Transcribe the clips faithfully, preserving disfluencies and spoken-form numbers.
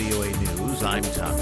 V O A News. I'm Tommy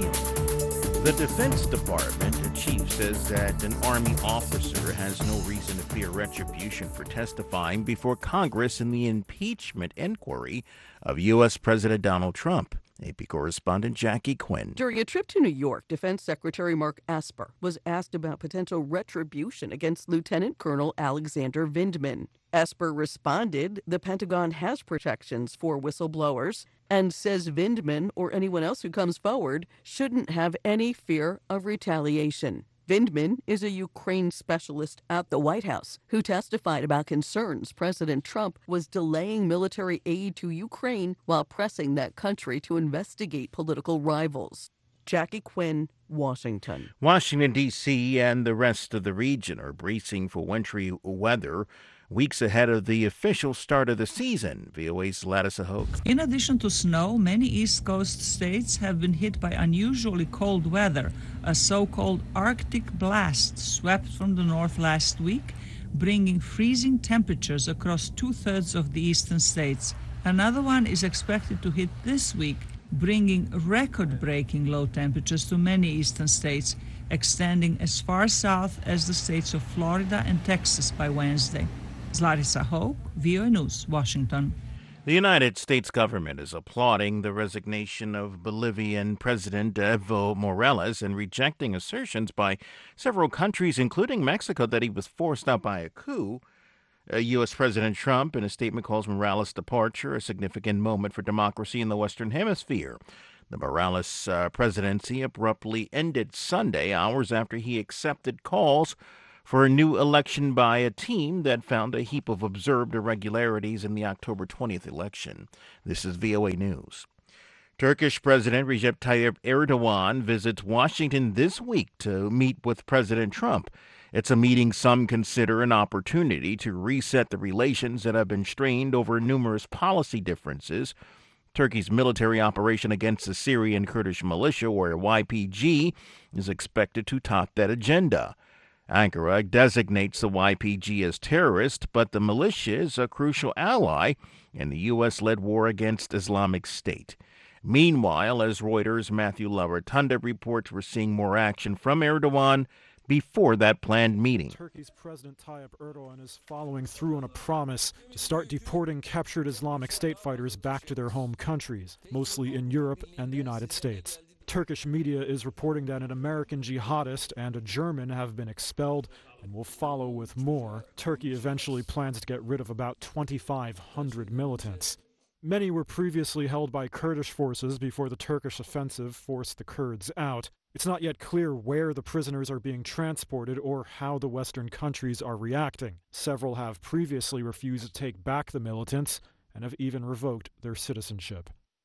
McNeil. The Defense Department chief says that an Army officer has no reason to fear retribution for testifying before Congress in the impeachment inquiry of U S. President Donald Trump. A P correspondent Jackie Quinn. During a trip to New York, Defense Secretary Mark Esper was asked about potential retribution against Lieutenant Colonel Alexander Vindman. Esper responded the Pentagon has protections for whistleblowers and says Vindman or anyone else who comes forward shouldn't have any fear of retaliation. Vindman is a Ukraine specialist at the White House who testified about concerns President Trump was delaying military aid to Ukraine while pressing that country to investigate political rivals. Jackie Quinn, Washington. Washington, D C and the rest of the region are bracing for wintry weather weeks ahead of the official start of the season. V O A's Lattice Hoke. In addition to snow, many East Coast states have been hit by unusually cold weather. A so-called Arctic blast swept from the north last week, bringing freezing temperatures across two-thirds of the eastern states. Another one is expected to hit this week, bringing record-breaking low temperatures to many eastern states, extending as far south as the states of Florida and Texas by Wednesday. Larissa Hoke, V O A News, Washington. The United States government is applauding the resignation of Bolivian President Evo Morales and rejecting assertions by several countries, including Mexico, that he was forced out by a coup. Uh, U S. President Trump, in a statement, calls Morales' departure a significant moment for democracy in the Western Hemisphere. The Morales uh, presidency abruptly ended Sunday, hours after he accepted calls for a new election by a team that found a heap of observed irregularities in the October twentieth election. This is V O A News. Turkish President Recep Tayyip Erdogan visits Washington this week to meet with President Trump. It's a meeting some consider an opportunity to reset the relations that have been strained over numerous policy differences. Turkey's military operation against the Syrian Kurdish militia, or Y P G, is expected to top that agenda. Ankara designates the Y P G as terrorist, but the militia is a crucial ally in the U S-led war against Islamic State. Meanwhile, as Reuters' Matthew Laratanda reports, we're seeing more action from Erdogan before that planned meeting. Turkey's President Tayyip Erdogan is following through on a promise to start deporting captured Islamic State fighters back to their home countries, mostly in Europe and the United States. Turkish media is reporting that an American jihadist and a German have been expelled and will follow with more. Turkey eventually plans to get rid of about twenty-five hundred militants. Many were previously held by Kurdish forces before the Turkish offensive forced the Kurds out. It's not yet clear where the prisoners are being transported or how the Western countries are reacting. Several have previously refused to take back the militants and have even revoked their citizenship.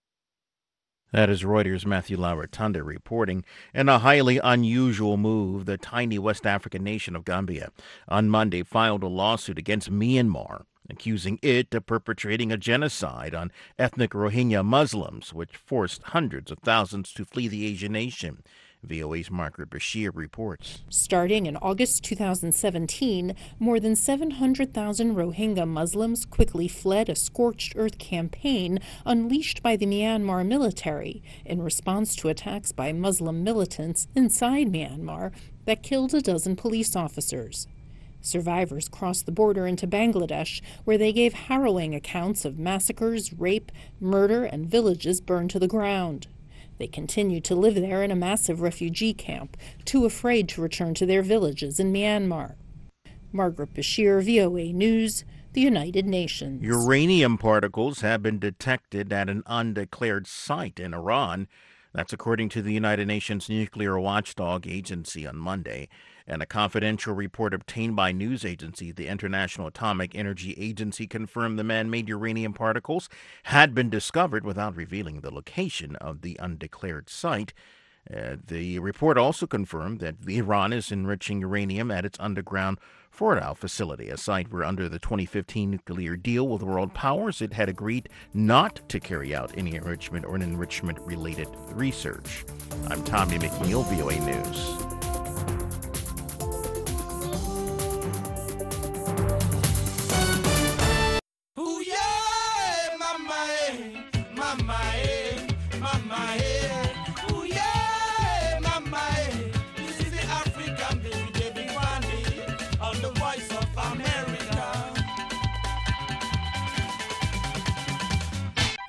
That is Reuters' Matthew Laratanda reporting. In a highly unusual move, the tiny West African nation of Gambia on Monday filed a lawsuit against Myanmar, accusing it of perpetrating a genocide on ethnic Rohingya Muslims, which forced hundreds of thousands to flee the Asian nation. V O A's Margaret Bashir reports. Starting in August two thousand seventeen, more than seven hundred thousand Rohingya Muslims quickly fled a scorched earth campaign unleashed by the Myanmar military in response to attacks by Muslim militants inside Myanmar that killed a dozen police officers. Survivors crossed the border into Bangladesh, where they gave harrowing accounts of massacres, rape, murder, and villages burned to the ground. They continued to live there in a massive refugee camp, too afraid to return to their villages in Myanmar. Margaret Bashir, V O A News, the United Nations. Uranium particles have been detected at an undeclared site in Iran. That's according to the United Nations Nuclear Watchdog Agency on Monday. And a confidential report obtained by news agency, the International Atomic Energy Agency, confirmed the man-made uranium particles had been discovered without revealing the location of the undeclared site. Uh, the report also confirmed that Iran is enriching uranium at its underground Fordow facility, a site where, under the twenty fifteen nuclear deal with world powers, it had agreed not to carry out any enrichment or enrichment-related research. I'm Tommy McNeil, V O A News. Ooh, yeah, mama, eh, mama, eh, mama,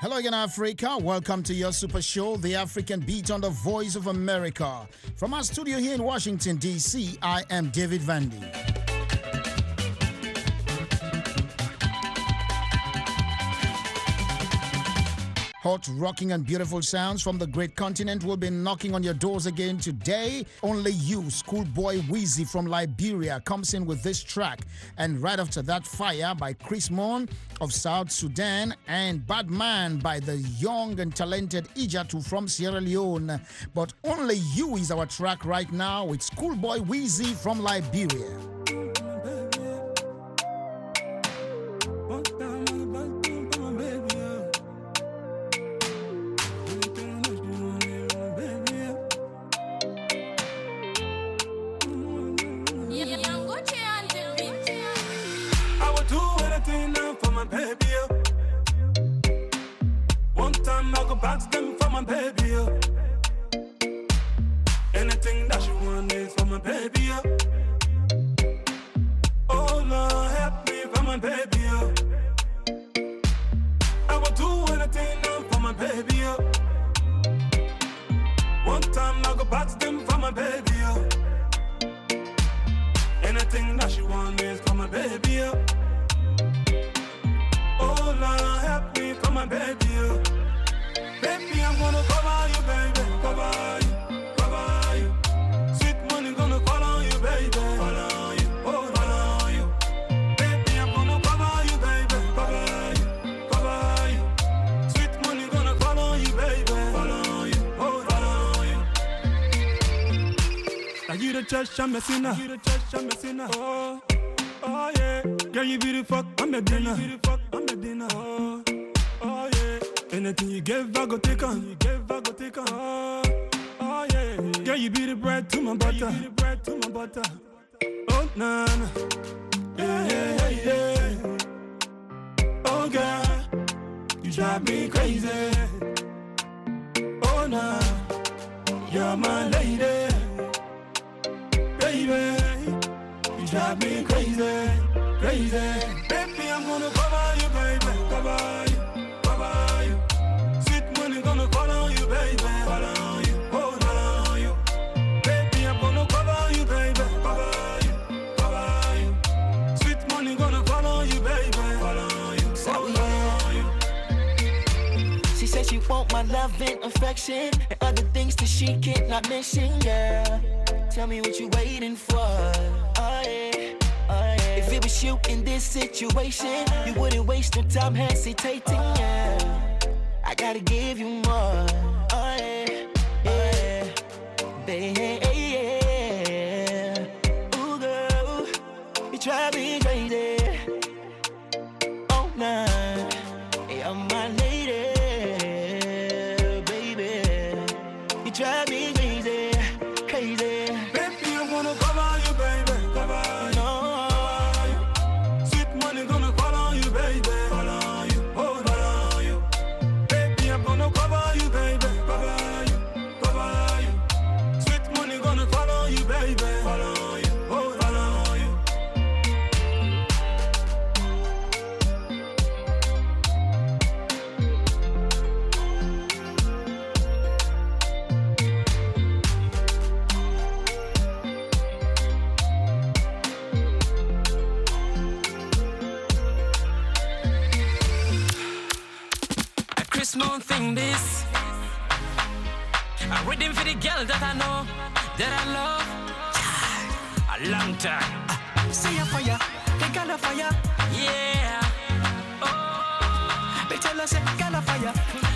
Hello again, Africa. Welcome to your super show, The African Beat on the Voice of America. From our studio here in Washington, D C, I am David Vandy. Hot, rocking, and beautiful sounds from the great continent will be knocking on your doors again today. Only You, Schoolboy Weezy from Liberia, comes in with this track. And right after that, Fire by Chris Moon of South Sudan and Bad Man by the young and talented Ijatu from Sierra Leone. But Only You is our track right now with Schoolboy Weezy from Liberia. Box them for my baby, yeah. Anything that you want is for my baby, yeah. Oh Lord, help me for my baby, yeah. I will do anything now for my baby, yeah. One time I go box them for my baby, yeah. Anything that you want is for my baby, yeah. Oh Lord, help me for my baby, yeah. Baby, I'm gonna cover you, baby, cover you, cover you. Sweet money gonna fall on you, baby, fall on you, oh, fall on you. Baby, I'm gonna cover you, baby, cover you, cover you. Sweet money gonna fall on you, baby, fall on you, oh, fall on you. Now you the church, I'm messing up. You the church, I'm messing up. Oh, oh yeah. Girl, you be the fuck, I'm the dinner. You be the fuck, I'm the dinner. Oh, oh yeah. Anything you give, I go take on. You give, I go take on. Oh, oh yeah. Girl, you be the bread to my butter. You be the bread to my butter. Oh, nah, nah. Yeah, yeah, yeah, yeah. Oh, girl, you drive me crazy. Oh, nah, you're my lady. Baby, you drive me crazy, crazy. Baby, I'm gonna cover you, baby, cover you. Gonna call on you, baby, call on you, oh, call on you. Baby, I'm gonna cover you, baby, cover you, cover you. Sweet money gonna call on you, baby, call on you, oh, call on you. She said she want my love and affection and other things that she cannot mention, girl. Tell me what you waiting for, oh yeah, oh yeah. If it was you in this situation, you wouldn't waste no time hesitating, yeah. I gotta give you more, oh yeah, yeah, baby, yeah. Ooh girl, you drive me crazy. Oh nah, you're my lady, baby. You drive me crazy, crazy. Baby, I'm gonna cover you, baby, cover you. No, cover you. Sweet money gonna call on you, baby, call on you, oh. Cover you, baby, cover you, cover you. Sweet money gonna follow you, baby, follow you, oh, follow you. A Christmas thing this. I'm reading for the girl that I know, that I love. A long time. See a fire, they got a fire. Yeah. Oh. They tell us they got a fire.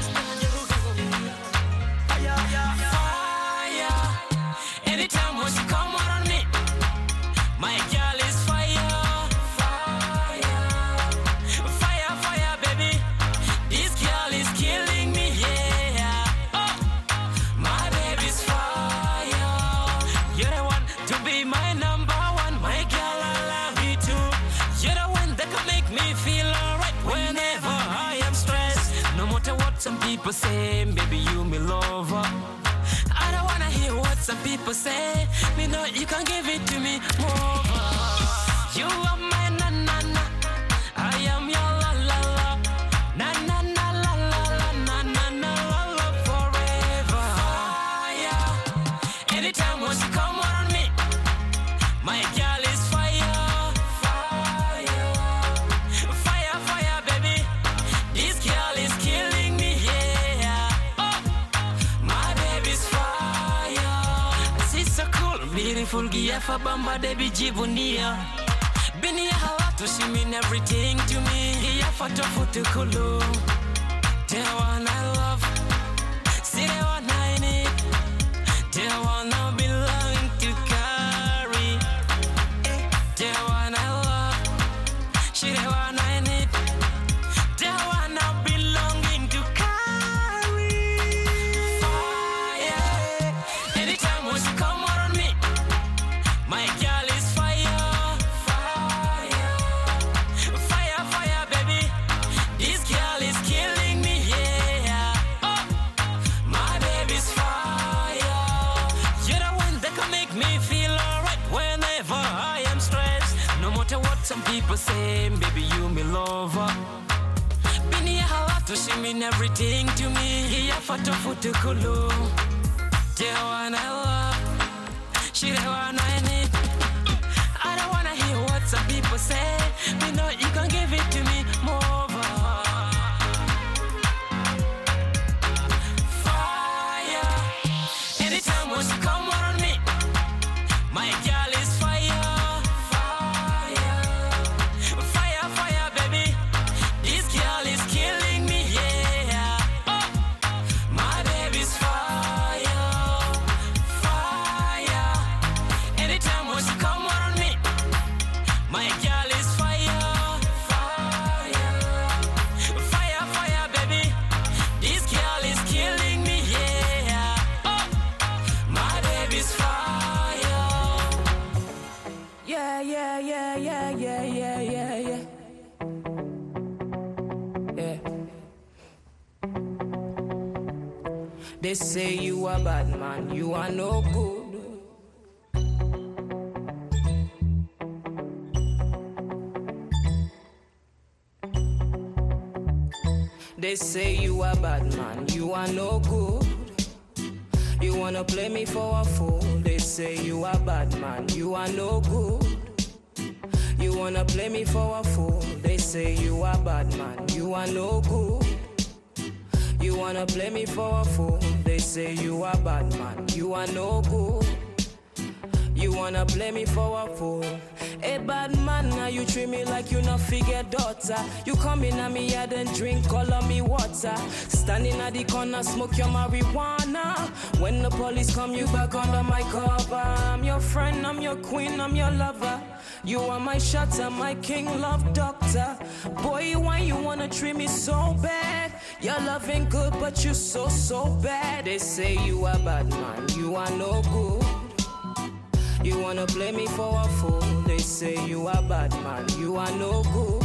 Fire, fire. Anytime when you come out on me, my girl is fire. Fire. Fire, fire, baby. This girl is killing me, yeah. Oh. My baby's fire. You're the one to be my number one. My girl, I love you too. You're the one that can make me feel alright whenever I am stressed. No matter what some people say, baby, you me lover. I don't wanna hear what some people say. Me know you can give it to me more. You are my na na na. I am your la la la. Na na na la la la. fulgia fa bamba debi jibunia. Bini ya halato, she mean everything to me. Ya fato futu kulu. The one I love, see the one I need. The one I belong to carry. The one I love, she the one I need. The one I belonging to carry. Fire, anytime when she come around me, my girl is fire, fire, fire, fire, baby. This girl is killing me, yeah. Oh, my baby's fire. You're the one that can make me feel alright whenever I am stressed. No matter what some people say, baby, you me lover. Bini ya halato, she mean everything to me. Ya fato futu kulu. The one I love, she the one I need. I don't wanna hear what some people say. We know you can give it to me more. Fire, anytime when she come around me, my girl is fire, fire, fire, fire, baby. This girl is killing me, yeah. Oh, my baby's fire, fire. Anytime when she come around me, my girl is fire, fire, fire, fire, baby. This girl is killing me, yeah. Oh, my baby's fire. Yeah, yeah, yeah, yeah, yeah, yeah, yeah, yeah. Yeah. They say you are bad man, you are no good. They say you are bad man, you are no good. You wanna play me for a fool. They say you are bad man, you are no good. You wanna play me for a fool. They say you are bad man, you are no good. You wanna play me for a fool. They say you are bad man, you are no good. You wanna play me for a fool. Hey bad man, now you treat me like you not figure daughter. You come in at me yard and drink all of me water. Standing at the corner, smoke your marijuana. When the police come, you back under my cover. I'm your friend, I'm your queen, I'm your lover. You are my shutter, my king, love doctor. Boy, why you wanna treat me so bad? You're loving good, but you so, so bad. They say you are bad man, you are no good. You wanna play me for a fool. They say you are bad man, you are no good.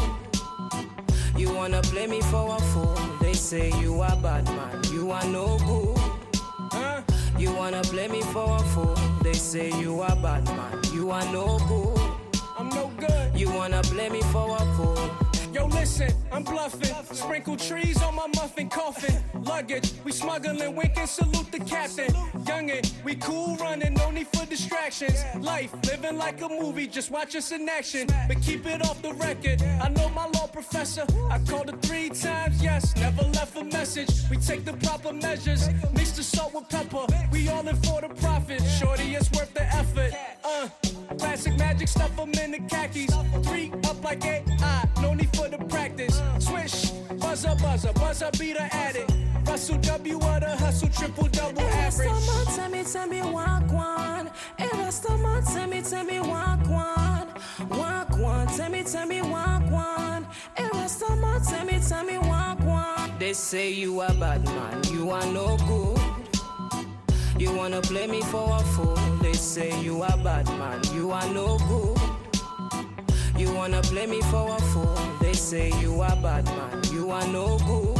You wanna play me for a fool. They say you are bad man, you are no good. Huh? You wanna play me for a fool. They say you are bad man, you are no good. I'm no good. You wanna play me for a fool. Yo, listen, I'm bluffing. Sprinkle trees on my muffin coffin. Luggage, we smuggling, winking, salute the captain. Youngin', we cool running, no need for distractions. Life, living like a movie, just watch us in action. But keep it off the record. I know my law professor. I called her three times, yes, never left a message. We take the proper measures, mix the salt with pepper. We all in for the profit. Shorty, it's worth the effort. Uh, classic magic, stuff them in the khakis. Three up like A I, no need for the practice. Swish, buzzer, buzzer, buzzer, be the addict. Russell W, what a hustle, triple double average. Tell me, tell me, walk one. Erastoman, tell me, tell me, walk one. Walk one, tell me, tell me, walk one. Erastoman, tell me, tell me, walk one. They say you are bad man, you are no good. You wanna play me for a fool. They say you are bad man, you are no good. You wanna play me for a fool. They say you are bad man, you are no good.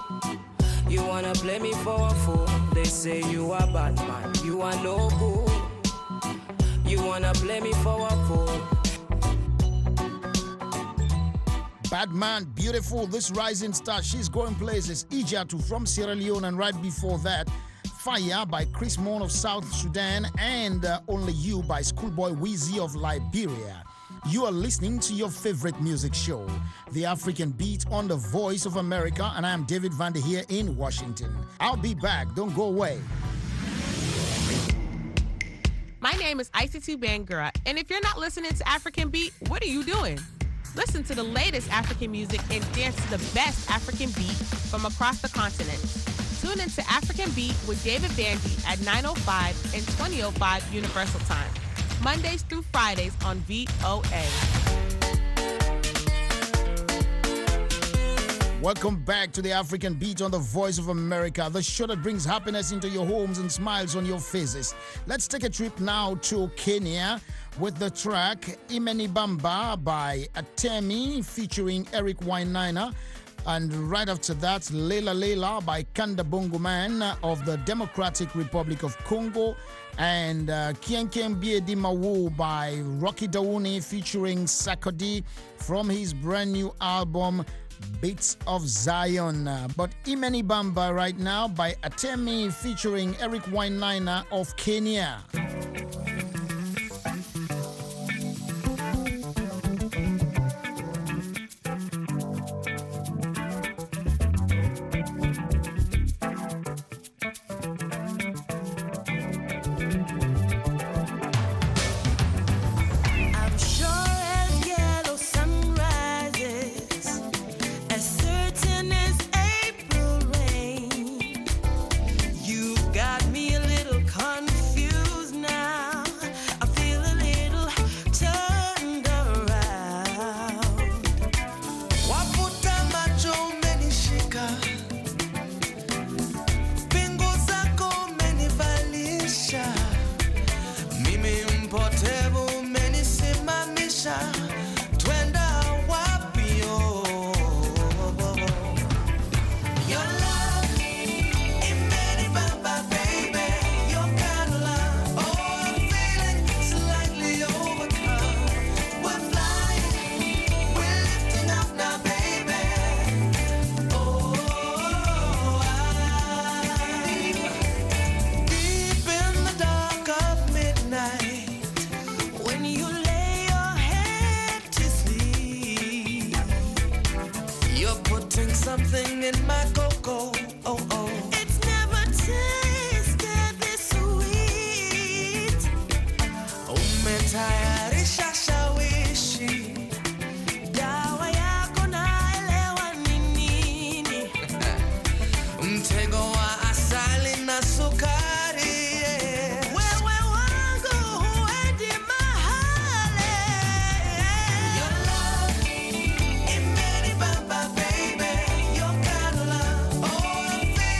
You wanna play me for a fool. They say you are bad man, you are no good. You wanna play me for a fool. Bad man, beautiful, this rising star, she's going places. Ijatu from Sierra Leone, and right before that, Fire by Chris Moon of South Sudan, and uh, Only You by Schoolboy Weezy of Liberia. You are listening to your favorite music show, The African Beat, on the Voice of America, and I am David Vander here in Washington. I'll be back. Don't go away. My name name is Icy two Bangura, and if you're not listening to African Beat, what are you doing? Listen to the latest African music and dance to the best African beat from across the continent. Tune into African Beat with David Bandy at nine oh five and twenty oh five Universal Time, Mondays through Fridays on V O A. Welcome back to the African Beat on the Voice of America, the show that brings happiness into your homes and smiles on your faces. Let's take a trip now to Kenya with the track Imeni Bamba by Atemi featuring Eric Wainaina. And right after that, Lela Lela by Kanda Bongo Man of the Democratic Republic of Congo. And uh, Kien Kien Bie Di Mawu by Rocky Dauni featuring Sakodi from his brand new album Beats of Zion. But Imeni Bamba right now by Atemi featuring Eric Wainaina of Kenya. Got me a little confused now. Oh,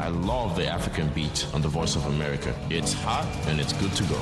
I love the African beat on the Voice of America. It's hot and it's good to go.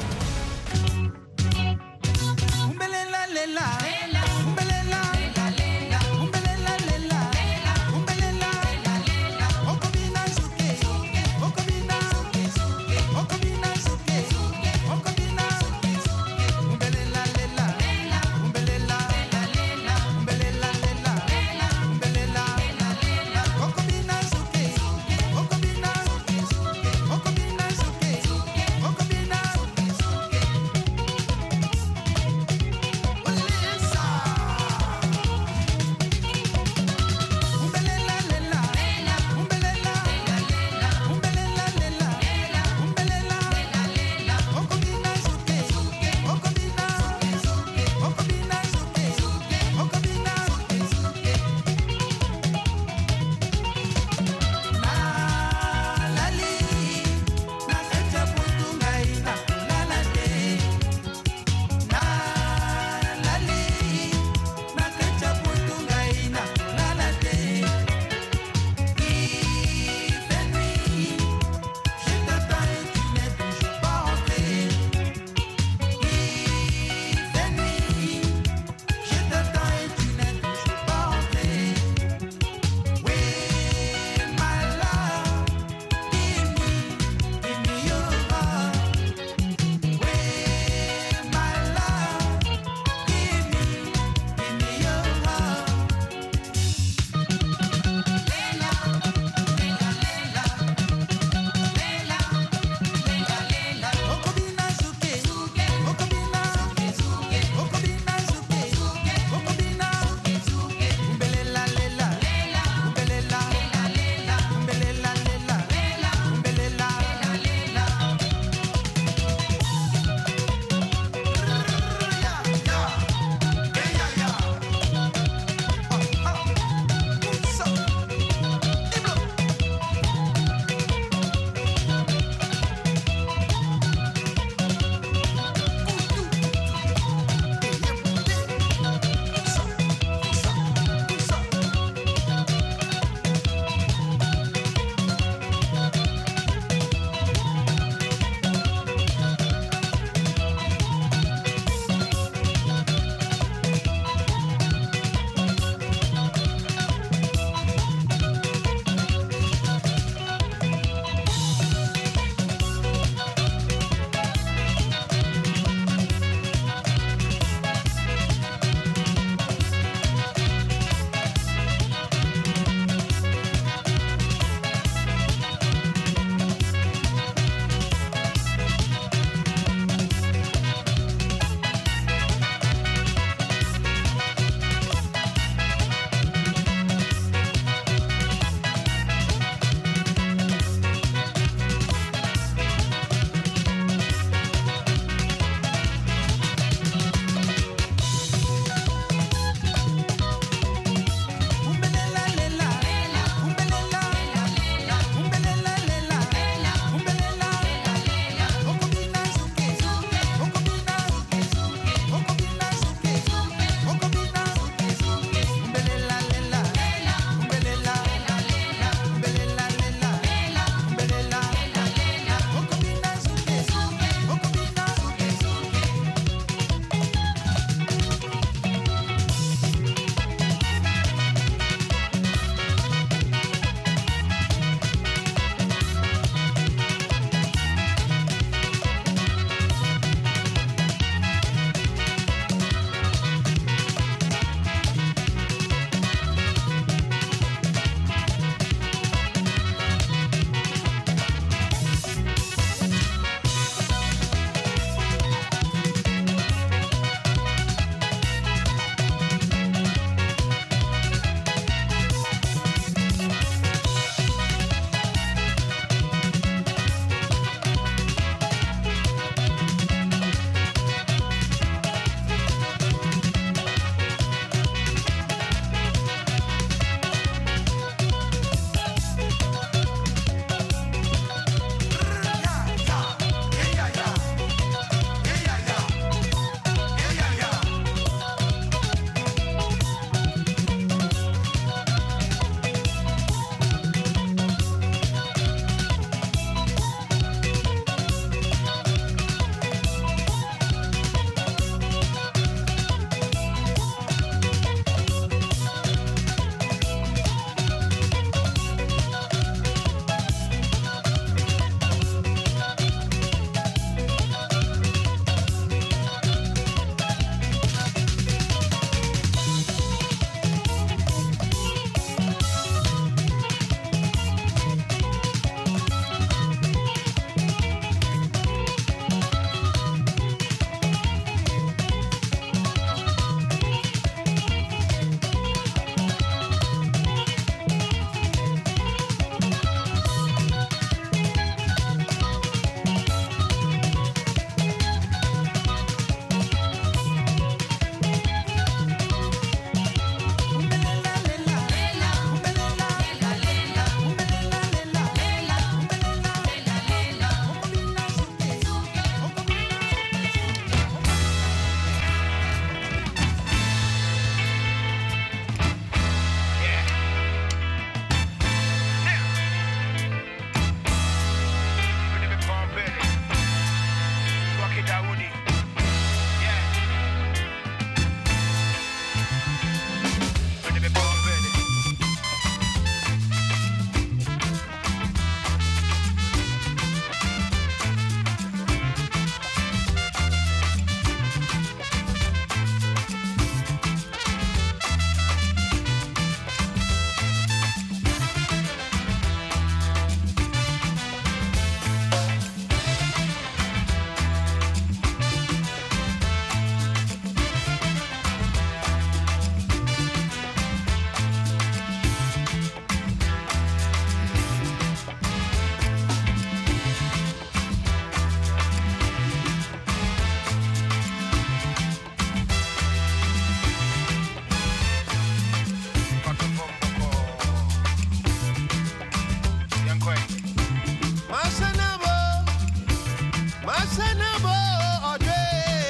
Masanabo Odwe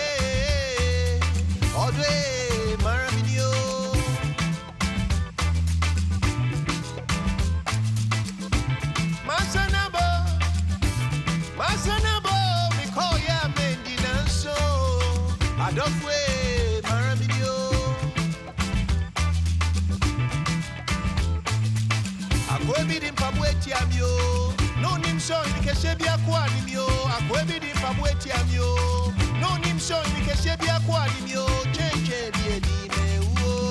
Odwe Maraminio Masanabo Masanabo Mikoya Mendinanso Adofwe Maraminio Akwebi Dimpabweti Amio No nim so in the Keshebia Quadimio, a quebi di Pabueti amio. No nim so in the Keshebia Quadimio, change the edime.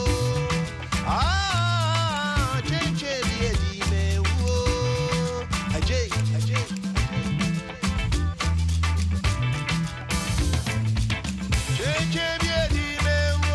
Ah, change the edime. Ajay, ajay. Change the edime.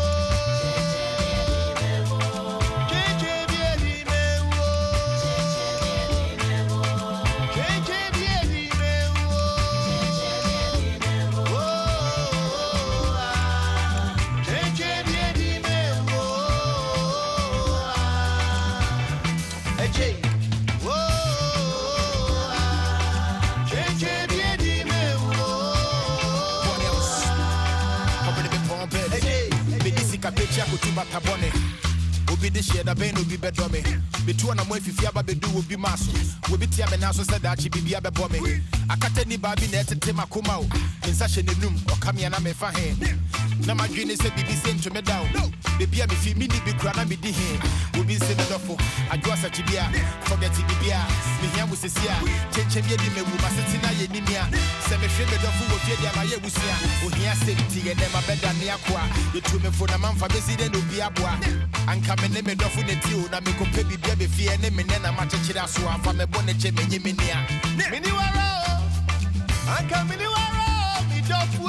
Kapetia kutuba tabone Obi de share da ben obi bedome Betu na mo afifia ba bedu obi maso Obi tia me na so said that bibia be bome Akata ni ba bi na etete makoma o Nsa hye nenum okame na me fa he Na madwene se bibi se ntome down Bibia me fi mini bi kura na me di he Obi se me dofo adwo sa chibia forget bibia me hia mu sesia chenche bi di mewu maseti na ye nimia se me hwe me dofo wo fie dia ma ye wusia ohia se ti ye dem abeda ne akoa yetu me fo na manfa besi de no bi aboa anka me ne me dofo ne ti o na me ko pe bibia be fie ne me ne na ma chechira so afa me bo ne che me nyi me nia Mini waro anka mini waro mi dofo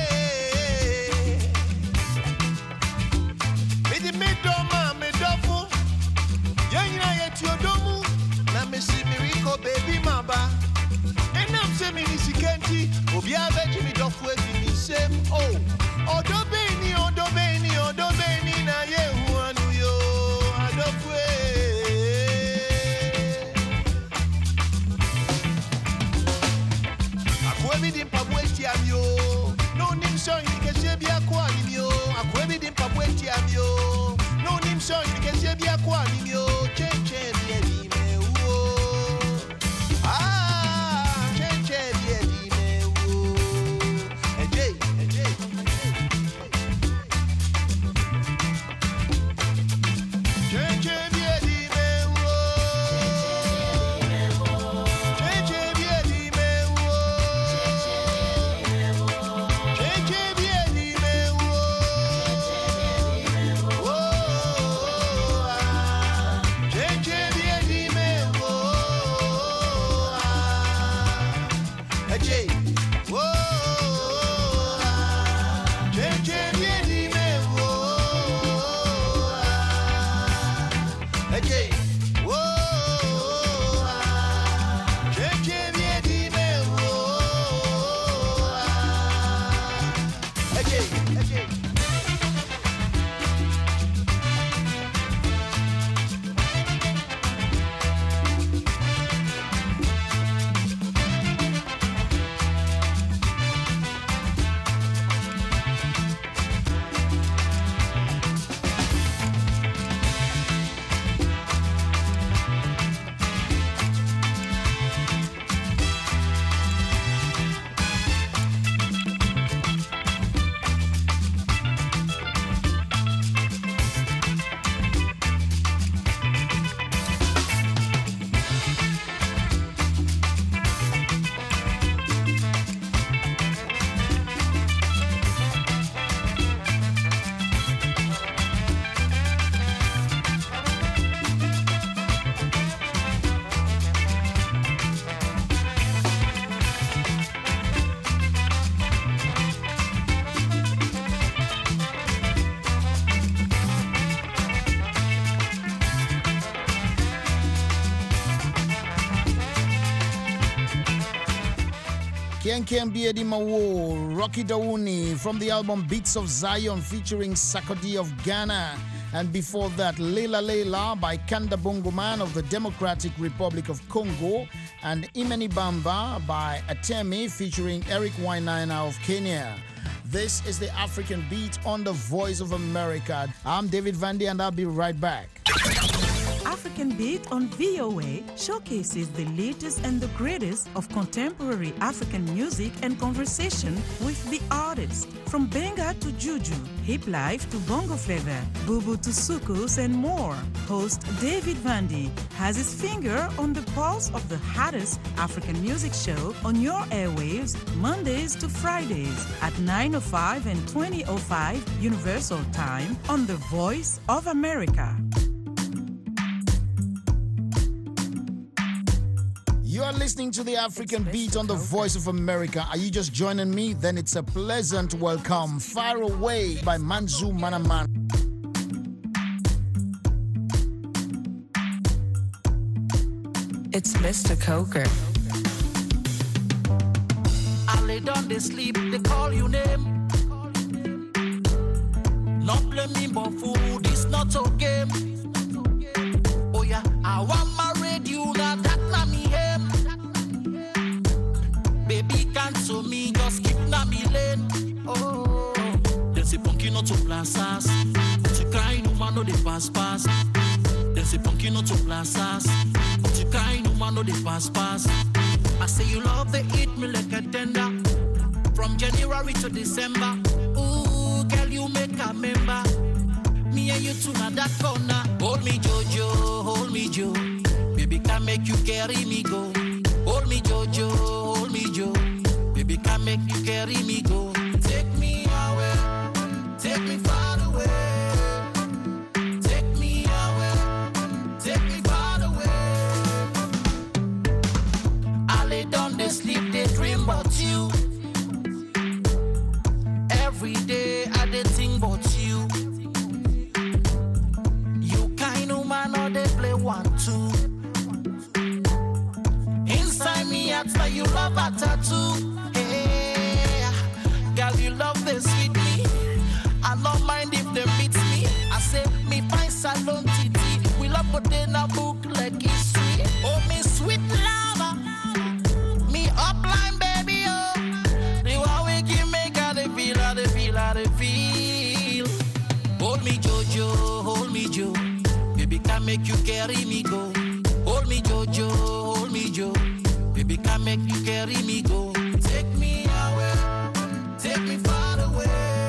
me di me do ma me dofo yanyina yeti odomu na me si miracle baby maba and I'm say me ni sikenti obi abeji mi dofo edi ni same oh odobeni odobeni odobeni na ye hu anu yo adofo akwebi di mpabweti amyo no nim so ni kesebia kwa nimyo akwebi di mpabweti amyo no nim so ni kesebia kwa nimyo cheche biedi me wo ah cheche biedi me wo ejay ejay cheche biedi me wo cheche biedi me wo cheche biedi me wo cheche biedi me wo ejay wo cheche biedi me wo ejay wo cheche biedi me wo ejay ejay Ken Ken Biedi Mawo, Rocky Dauni from the album Beats of Zion featuring Sakodi of Ghana. And before that, Leila Leila by Kanda Bongo Man of the Democratic Republic of Congo, and Imeni Bamba by Atemi featuring Eric Wainaina of Kenya. This is the African Beat on the Voice of America. I'm David Vandy and I'll be right back. African Beat on V O A showcases the latest and the greatest of contemporary African music and conversation with the artists. From Benga to Juju, Hip Life to Bongo Flava, Bubu to Sukus and more. Host David Vandy has his finger on the pulse of the hottest African music show on your airwaves Mondays to Fridays at nine oh five and twenty oh five Universal Time on The Voice of America. You are listening to the African Beat on the Voice of America. Are you just joining me? Then it's a pleasant welcome. Far Away by Manzu Manaman. It's Mister Coker. I lay down, they sleep, they call you name. Not blame me, but food is not a game. Oh yeah, I want my radio, now that na me aim. Baby cancel me, just keep na me lane. Oh, they say punky not to plazas. But you cry, no man no they pass pass. They say punky not to plazas. But you cry, no man no they pass pass. I say you love the eat me like a tender. From January to December. Ooh, girl, you make a member. Me and you two na that corner. Hold me, Jojo, hold me, Joe. Baby, can make you carry me go. Hold me, Jojo, hold me, Joe. Baby, can make you carry me go. Take me away, take me far away. Take me away, take me far away. I lay down, they sleep, they dream about you. Every day I dey think about you. You kind of man or they play one two. Inside me I tell you love a tattoo. Hey, girl you love this sweet me. I don't mind if they beat me. I say me find salon titi. We love but then a book like it's sweet. Oh me sweet lover, me upline baby oh. The one we give me got the feel, the feel, the feel. Hold me Jojo, hold me Joe. Baby can make you carry me go. Hold me Jojo, hold me Joe. Baby can make you carry me go. Take me away, take me far away.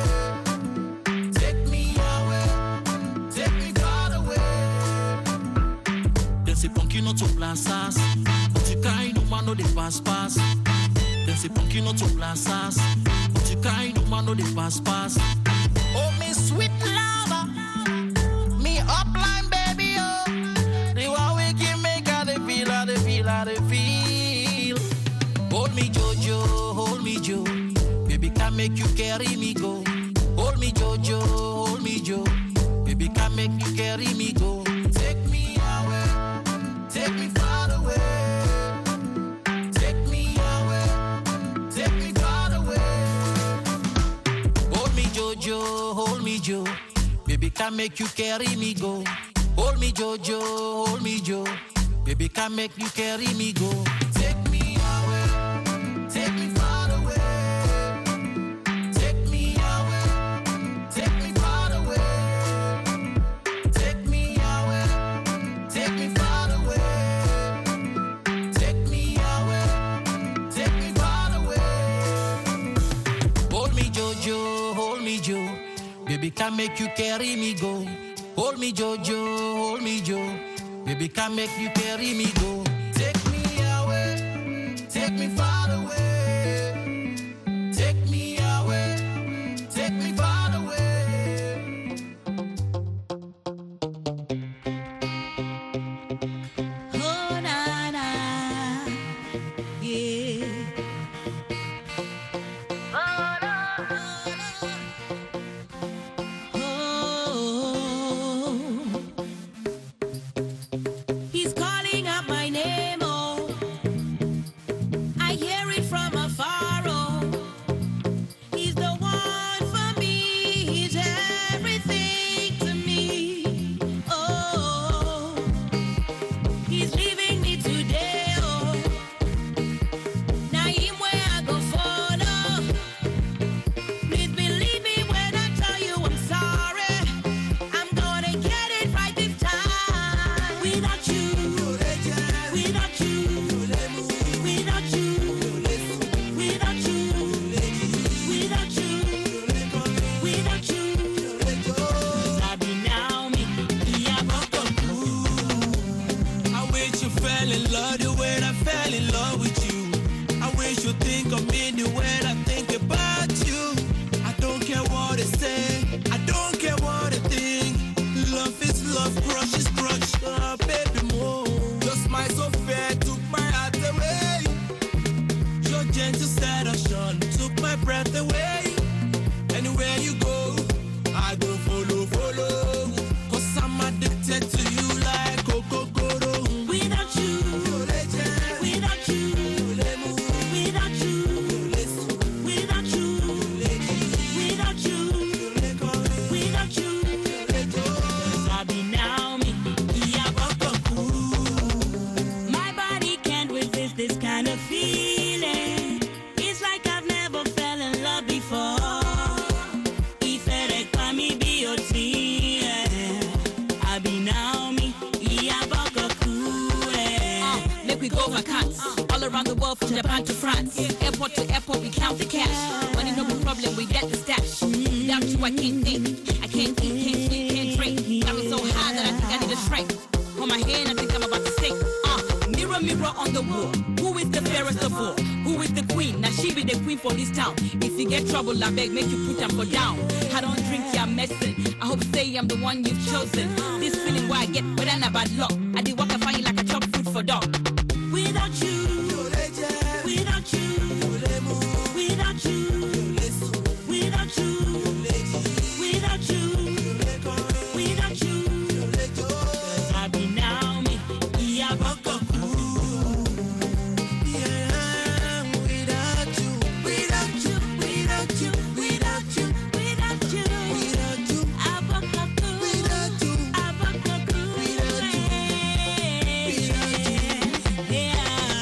Take me away, take me far away. They say punky not to plazas. But you kind of man no they pass pass. They say punky not to plazas. But you kind of man no they pass pass. Oh me sweet lover, me upline baby oh. The one we give me got the feel, the feel, the feel. Hold me Jojo, hold me Joe. Baby can make you carry me go. Hold me Jojo, hold me Joe. Baby can make you carry me go. Take me away, take me far away. Take me away, take me far away. Hold me Jojo, hold me Joe. Baby can make you carry me go. Hold me Jojo, hold me Joe. Baby can make you carry me go. Take me away, take me far away. Take me away, take me far away. Take me away, take me far away. Take me away, take me far away. Hold me Jojo, hold me Joe. Baby can make you carry me go. Hold me Jojo, hold me Joe. Baby can make you carry me go. Take me away, take me far away. Take me away, take me far away. Oh, na, na, yeah. Oh, no, oh. He's calling out my name, oh. I hear breath away. Anywhere you go, I go follow, follow. Cause I'm addicted to you like Coca-Cola. Without you, without you, without you, without you, without you, without you, Sabi Naomi, Iyabokoku. My body can't resist this kind of feeling. It's like I've never fell in love before. Ifere kwami B O T, Abi Naomi, Iyabokoku. Uh, make we go vacants all around the world from Japan to France. Airport to airport, we count the cash. Money no be problem, we get the stash. Without you, I can't think. I can't eat, can't sleep, can't drink. Got me so high that I think I need a shrink. On my hand, I think I'm about to sink. Uh, mirror, mirror on the wall. Who is the fairest of all? Who is the queen? Now she be the queen for this town. If you get trouble, I beg, make you put them for down. I don't drink your medicine. I hope say I'm the one you've chosen. This feeling where I get better than a bad luck. I did walk and find you like a chop food for dog. Without you, without you, without you, without you, without you, without you, Sabi Naomi, Iyabokoku. Yeah, without you, Without you, without you, without you, without you, without you, Abokoku, without you, Abokoku, without you, yeah,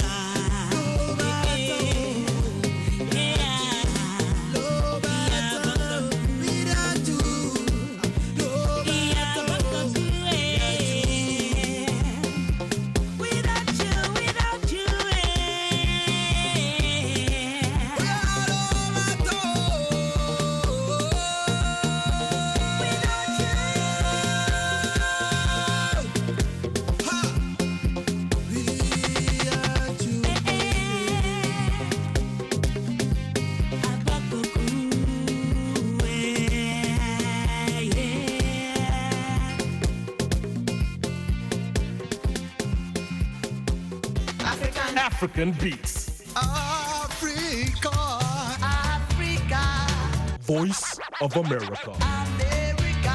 African beats. Africa, Africa, Voice of America. America.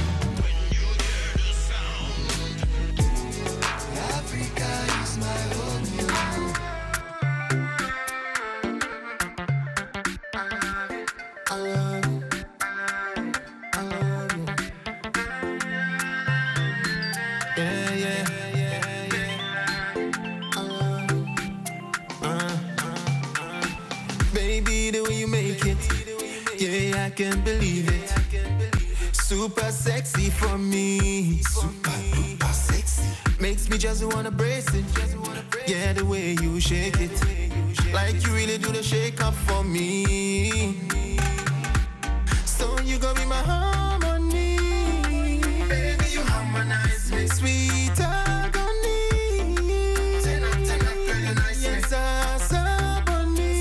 Africa is my home. Yeah, yeah, yeah, yeah. Uh, Baby, the way you make it, yeah, I can't believe it. Super sexy for me, super, super sexy. Makes me just wanna brace it. Yeah, the way you shake it, like you really do the shake up for me. So you gonna be my harmony, baby, you harmonize me, sweet agony. Ten up, ten up, really nice. Yes, Asaboni.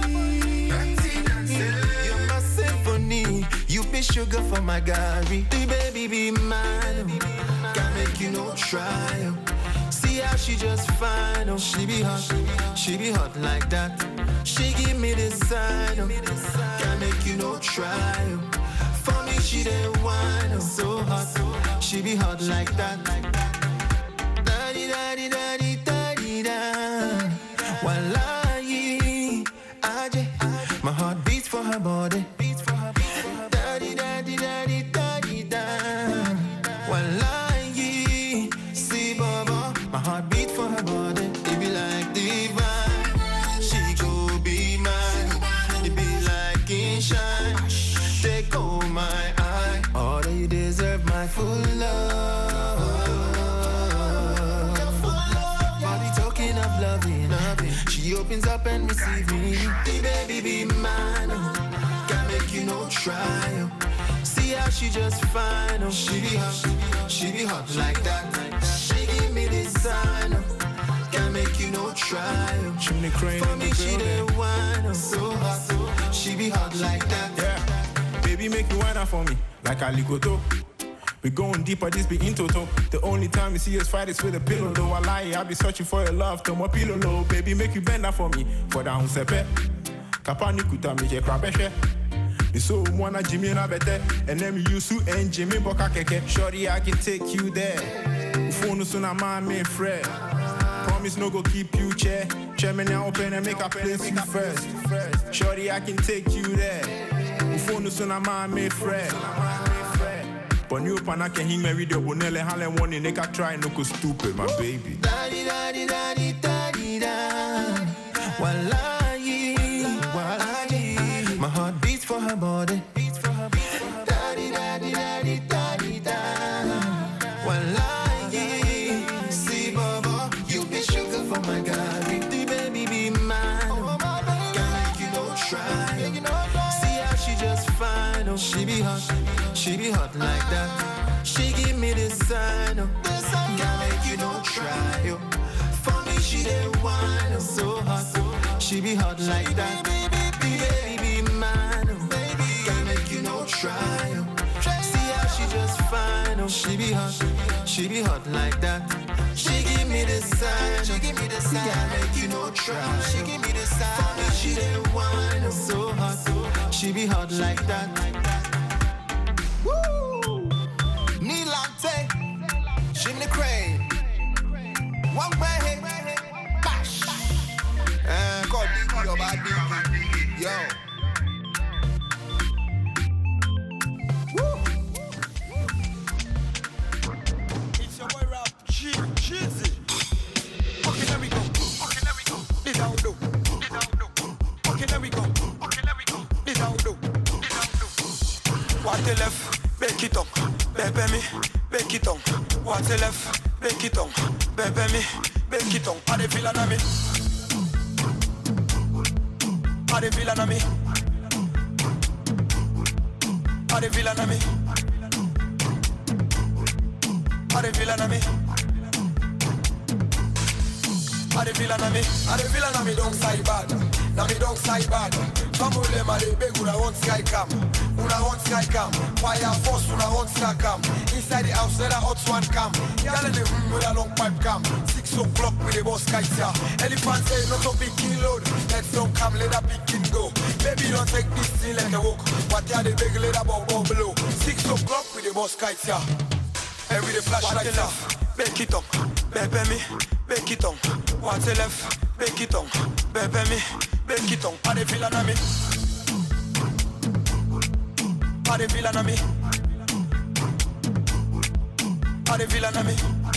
You're my symphony, you be sugar for my Gary. The baby be mine, can't make you no trial. See how she just fine, oh, she be hot, she be hot like that. She give me this sign, oh, can't make you no trial. For me, she the wine, oh, so hot, she be hot like that. Daddy, daddy, daddy, daddy, da. Wallahi, aje, my heart beats for her body. Daddy, daddy, daddy, daddy, da. Wallahi, see, Baba, my heart beat for her body. It be like divine, she go be mine. It be like in shine, take all my eye. All that you deserve my full love. Body talking of loving, loving. She opens up and receives me. The baby be mine, oh, can't make you no trial. See how she just fine, oh, she be hot, she be hot like that. She give me this sign, oh, can't make you no trial. Chimney crane For in me, the she building. the wine, oh, so hot, she be hot like that. Yeah, baby, make you wine up for me like Aligoto. We going deeper, this be in toto. The only time you see us fight is with a pillow. Though I lie, I be searching for your love, to my pillow low. Baby, make you bend that for me, for down sepe. Kapani kuta mi ke krabeshe. So mwana Jimmy na bete, and then you su and Jimmy boka keke. Shorty, I can take you there. Phone suna man me friend. Promise no go keep you chair. Chairman now open and make a place you first. Shorty, I can take you there. Phone suna man me friend. But you pana can him marry the bonelle halen one in neka try no go stupid, my baby. Daddy, daddy, daddy, daddy, da. Wallahi, wallahi. My heart beats for her body. Beats for her body. Daddy, daddy, daddy, daddy, da. Wallahi. See, Baba, you be sugar for my God. The baby be mine. Can't make you no try. See how she just fine. Oh, she be hot. She be hot like that. She give me this sign. Oh, can't make you no try. Oh, for me she dey wine. Oh, so hot. She be hot like that. Baby, be mine. Oh, can't make you no try. Oh, see how she just fine. Oh, she be hot. She be hot like that. She give me this sign. She give me this sign. Can't make you no try. She give me this sign. For me she dey wine. Oh, so hot. She be hot like that. Nilante, Jimmy Crane, one way, bash, and call Diggy or bad Diggy, yo. Woo! It's your boy Rap, G, Cheesy. Okay, there we go. Okay, there we go. This how we do. This how we do. Okay, there we go. Okay, there we go. This how we do. This how we do. What the left? Make it up, baby me, make it on. What's the left? Make it on, baby me, make it on. Are they feeling on me? Are they feeling on me? Are they feeling on me? Are they feeling on me? Are they feeling on me? Are they feeling on me? Don't say bad. Now me don't say bad. Famule ma de beg una want sky cam. Una want sky cam. Fire force una want sky cam. Inside the house let a hot one cam. Y'all in the room with a long pipe cam. Six o'clock with the boss kite ya. Elephant say not a big kill load. Let's don't come let a big kid go. Baby don't take this thing like a walk. What ya the beg let a bubble below. Six o'clock with the boss kite ya. And with the flashlight ya. Make it up, baby me, make it on. What's the left? Make it on, baby me, make it on. Are they feeling on me? Are they feeling on me? Are they feeling on me?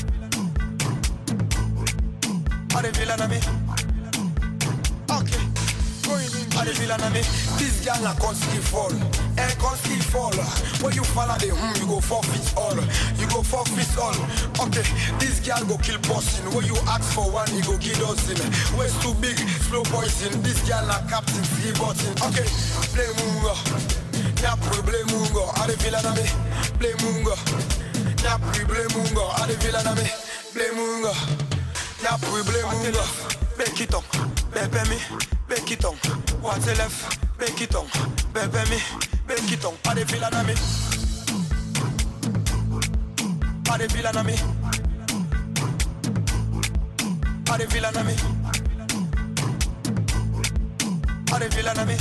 Are they feeling on me? Okay, going in. Are they feeling on me? This girl a constantly fall, and constantly fall. When you follow the hmm, you go four feet all. You go four feet all. Okay, this girl go kill bossing. When you ask for one, you go give us in. Waist too big, slow poison. This girl a captain, three button. Okay, play mungo. Nyapri play mungo. Are they feeling on me? Play mungo. Nyapri play mungo. Are they feeling on me? Play mungo. Nyapri play mungo. Make it on, baby me, make it on. What's the left? Make it on, baby me, make it on. Are they feeling on me? Are they feeling on me? Are they feeling on me? Are they feeling on me?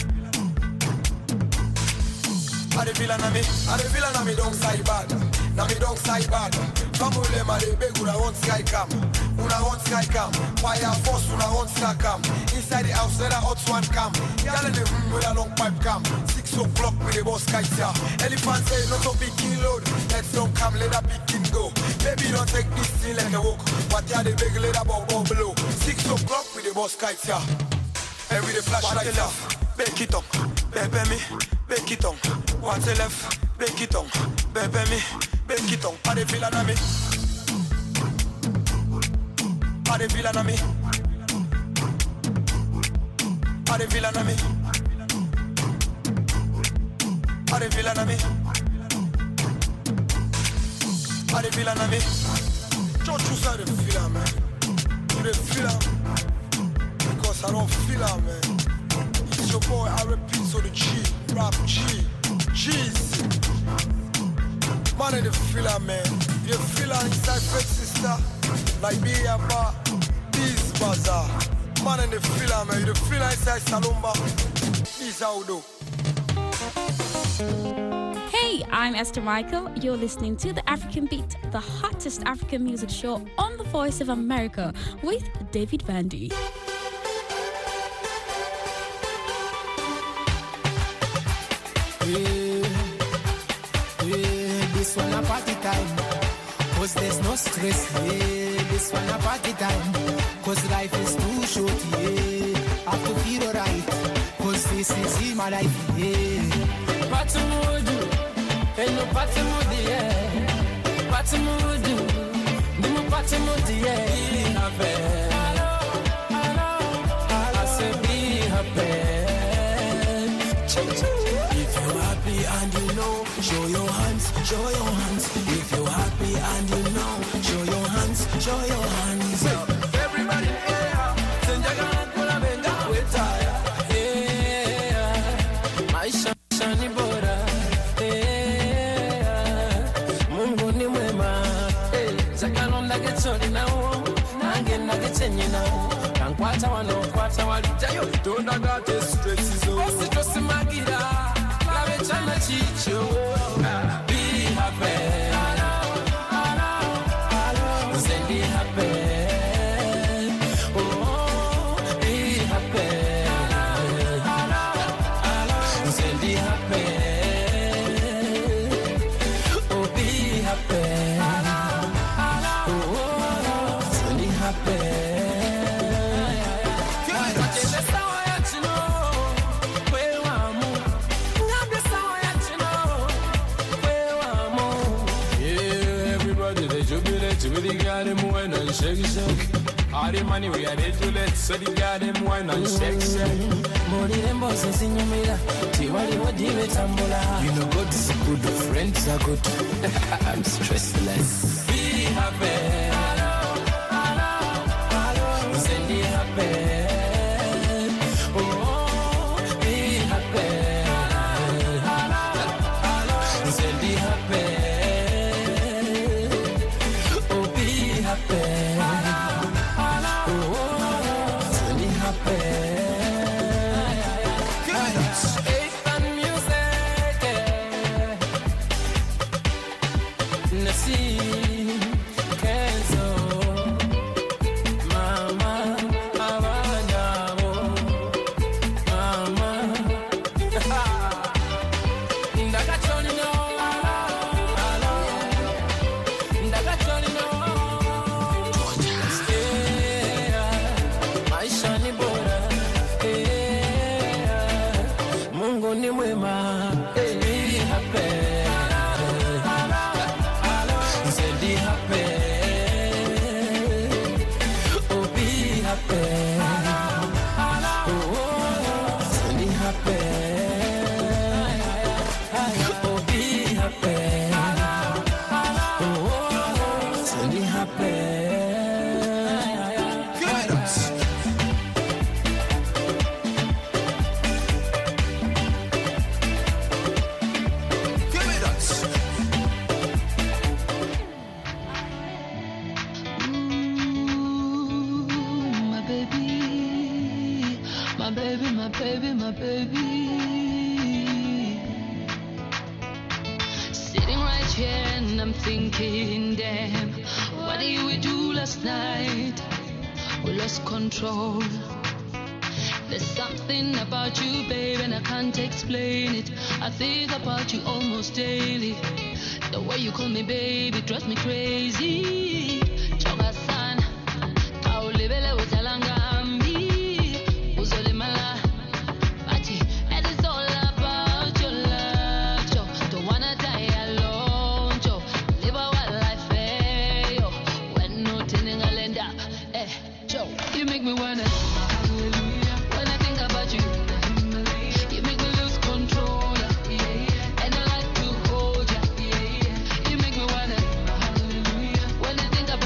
Are they feeling on me? Are they feeling on me? Don't say bad. Now me don't say bad. Famule ma de beg una want sky cam. Una want sky cam. Fire force una want sky cam. Inside the house let a hot one cam. Y'all in the room with a long pipe cam. Six o'clock with the boss kite ya. Elephant say not a big kill load. Let's don't come let a big kid go. Baby don't take this thing like a walk. But ya the beg let a bubble below. Six o'clock with the boss kite ya. And with the flashlight ya. Make it up, baby me, make it on. What's the left? Make it on, baby me, make it on. Are they feeling on me? Are they feeling on me? Are they feeling on me? Are they feeling on me? Are they feeling on me? Don't you say they feel on, man. You they feel on? Because I don't feel on, man. It's your boy, I repeat, so the G, Rap G, G's. Man, they feel on, man. You feel on inside Fed Sister, like me and my, this bazaar. man in the filler, man. The filler inside Salumba. This how we do. Hey, I'm Esther Michael. You're listening to The African Beat, the hottest African music show on the Voice of America with David Vandy. Yeah, yeah, this one a party time, cause there's no stress. Yeah, this one a party time, cause life is too short. Yeah, I have to feel alright, cause this is my life. Yeah, party mood, ain't no party mood, yeah. Party mood, no more party mood, yeah. Be happy, I say be happy. if you're happy and you know, show your hands, show your hands. If you're happy and you know, show your hands, show your hands. Everybody, yeah, Senjaga, Kula, Benga, Wetaya, yeah, my shani bora, yeah, Mungu ni mwema, eh, Zakalonda getsoni na uo, nange na getsenye na uo, Kankwata wano, kwata walijayo, Donda gate stress zo, Osi tosi magira, Lave chana chicho, be happy. Be happy, oh, be happy, say be happy, oh, be happy, oh, say be happy. Shake, shake. All the money we are to let, so the goddamn wine and shake, shake. Mori rembo sisi nyumira, tiwali wadiwe tambula. You know God is good, friends are good. I'm stressless. Be happy. Say be happy. Oh, be happy. Say be happy. Control. There's something about you, babe, and I can't explain it. I think about you almost daily. The way you call me baby drives me crazy. Choga-san, kaulibele utalangambi, uzolimala, ati, and it's all about your love, Joe. Don't wanna die alone, Joe. Live a wild life, eh, yo. When no tinning I'll end up, eh, Joe. You make me wanna, hallelujah, when I think about you. You make me lose control, yeah, and I like to hold ya, yeah. You make me wanna, hallelujah, when I think about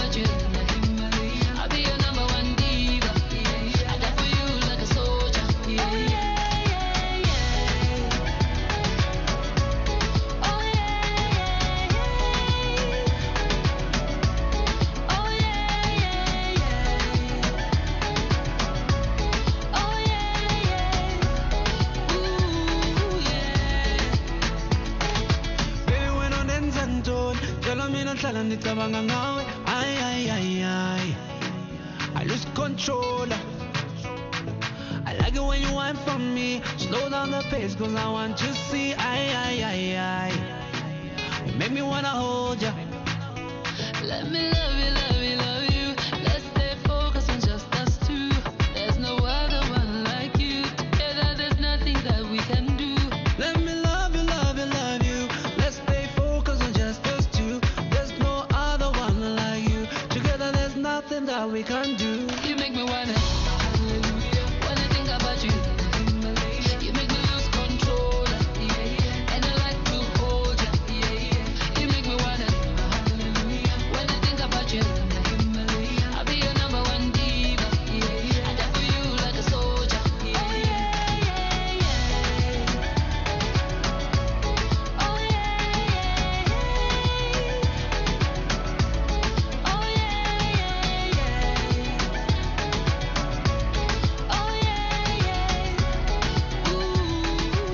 ngihlala ngicabanga ngawe ay ay ay ay I lose control. I like it when you whine for me. Slow down the pace cause I want to see. Ay, ay, ay, ay. You make me wanna hold ya. Let me love you, love you, love you. Let's stay focused on just us two. There's no other one like you. Together there's nothing that we can do. Let me love you, love you, love you. Let's stay focused on just us two. There's no other one like you. Together there's nothing that we can do. You make me wanna hallelujah when I think about you. You make me lose control, yeah. And I like to hold you, yeah. You make me wanna hallelujah when I think about you. I'll be your number one diva, yeah. I die for you like a soldier, yeah. Oh yeah, yeah, yeah. Oh yeah, yeah, yeah. Oh yeah, yeah, yeah. Oh yeah, yeah. Ooh,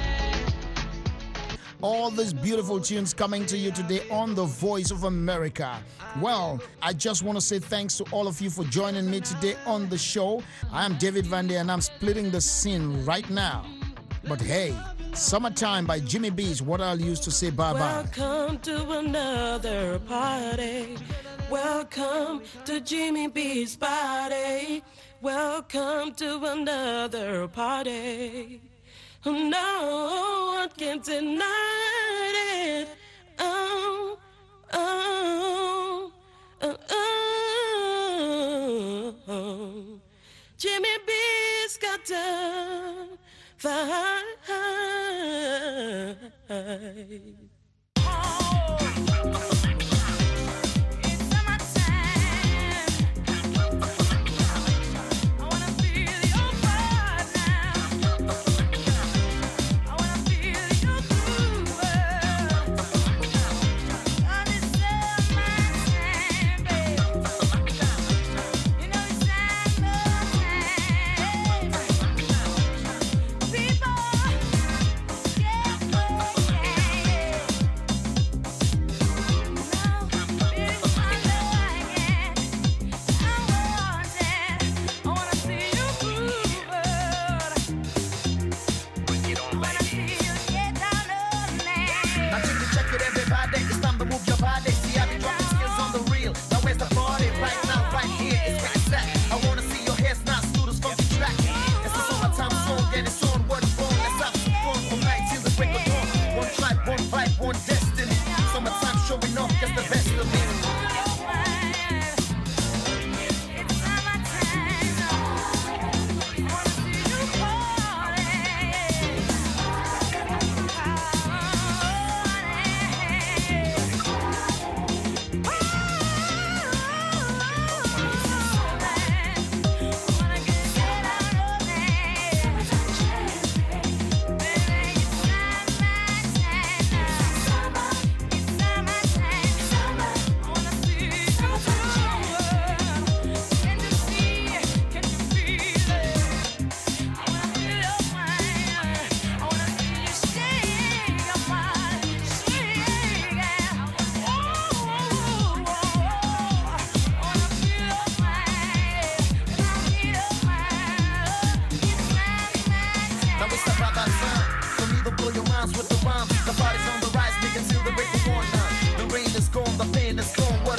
yeah. All these beautiful tunes coming to you today on The Voice of America. Well, I just want to say thanks to all of you for joining me today on the show. I am David Van Day and I'm splitting the scene right now. But hey, Summertime by Jimmy B is what I'll use to say bye-bye. Welcome to another party. Welcome to Jimmy B's party. Welcome to another party. No one can deny it. Oh, oh, oh, oh. Jimmy B's got to fight. With the rhymes, the party's on the rise, nigga, till the break of dawn now. The rain is gone, the pain is gone. What